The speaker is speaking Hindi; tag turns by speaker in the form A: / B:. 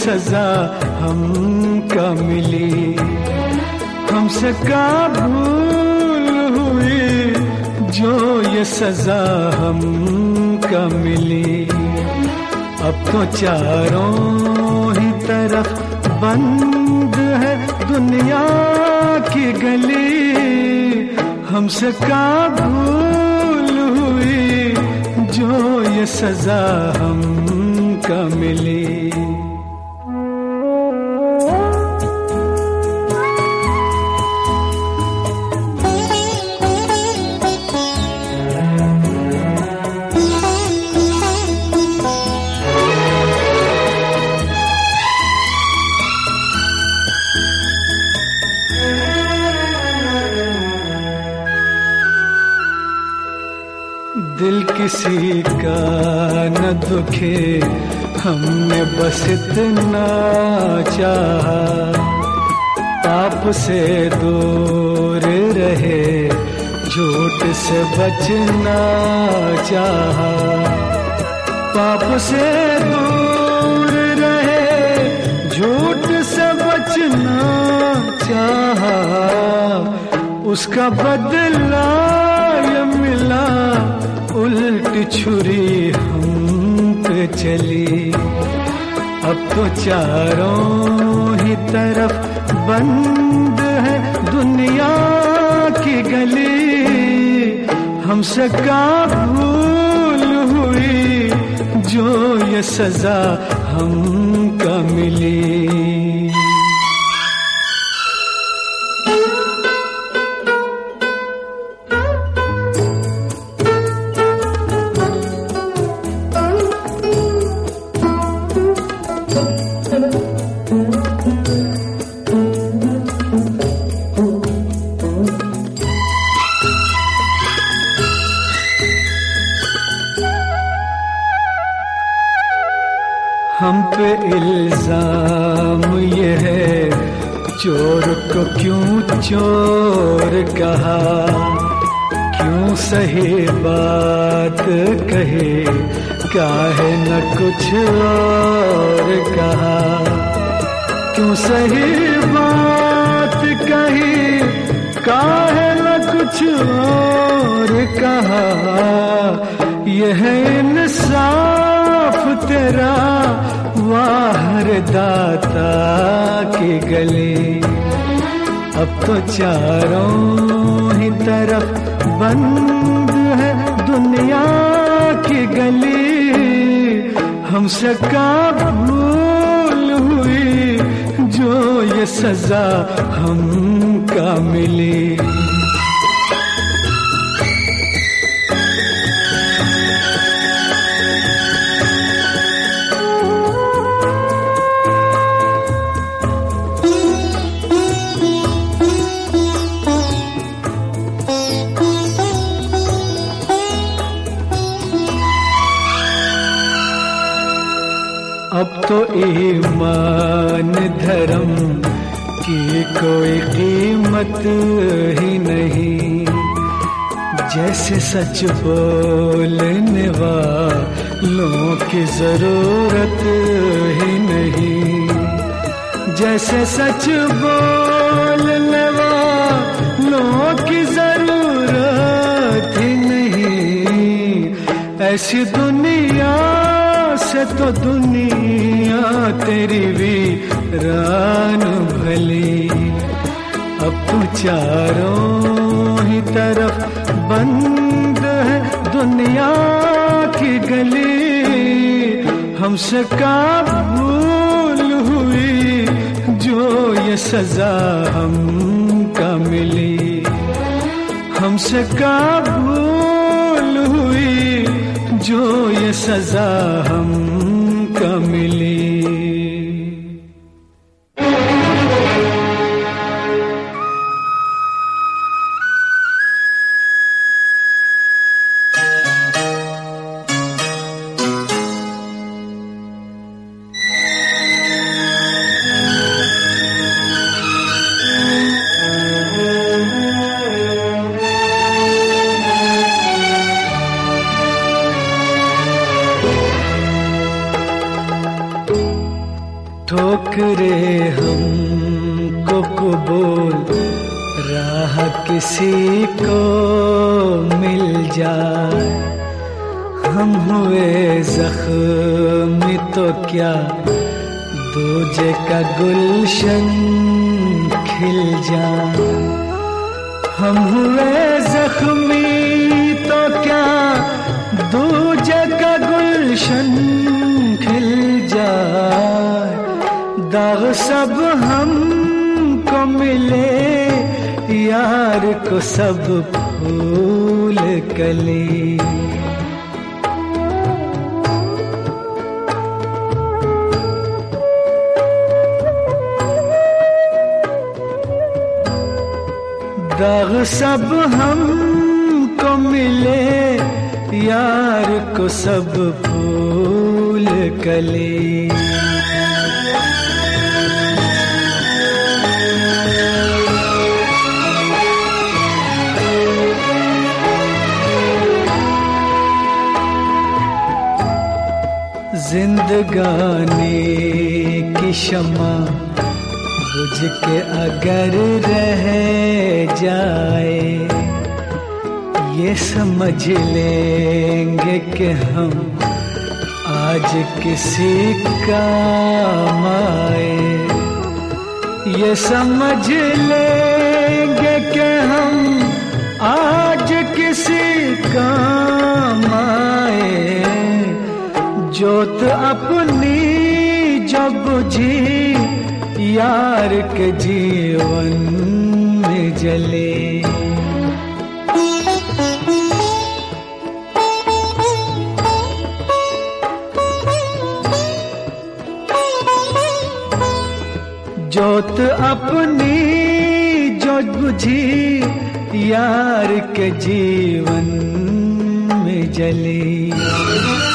A: सजा हमका मिली, हमसे का भूल हुई जो ये सजा हमका मिली। अब तो चारों ही तरफ बंद है दुनिया की गली, हमसे का भूल हुई जो ये सजा हमका मिली। दिल किसी का न दुखे, हमने बस इतना चाहा, पाप से दूर रहे, झूठ से बचना चाहा। पाप से दूर रहे, झूठ से बचना चाहा, उसका बदला ये मिला, उल्टी छुरी हम पे चली। अब तो चारों ही तरफ बंद है दुनिया की गली, हमसे का भूल हुई जो ये सजा हमका मिली। हम पे इल्जाम ये है, चोर को क्यों चोर कहा, क्यों सही बात कहे, काहे न कुछ और कहा। क्यों सही बात कही, काहे न कुछ और कहा। यह इंसाफ तेरा वाहर दाता की गली। अब तो चारों ही तरफ बंद है दुनिया की गली, हमसे का भूल हुई जो ये सजा हमका मिली। अब तो ईमान धर्म की कोई कीमत ही नहीं, जैसे सच बोलने वालों की जरूरत ही नहीं। जैसे सच बोलने वालों की जरूरत ही नहीं, ऐसी दुनिया से तो दुनिया तेरी वीरान भली। अब तो चारों ही तरफ बंद है दुनिया की गली, हमसे का भूल हुई जो ये सजा हमका मिली। हमसे का भूल हुई जो ये सजा हमका मिली। ठोकरे हमको कबूल राह किसी को मिल जाए, हम हुए जख्मी तो क्या दूजे का गुलशन खिल जाए। हम हुए जख्मी तो क्या दूजे का गुलशन खिल जाए। दाग सब हमको मिले यार को सब फूल कली। दाग सब हमको मिले यार को सब फूल कली। जिंदगानी की शमा बुझ के अगर रह जाए, ये समझ लेंगे कि हम आज किसी काम आए। ये समझ लेंगे कि हम आज किसी काम आए। जोत अपनी जब बुझी यार के जीवन में जले। जोत अपनी जो बुझी यार के जीवन में जली।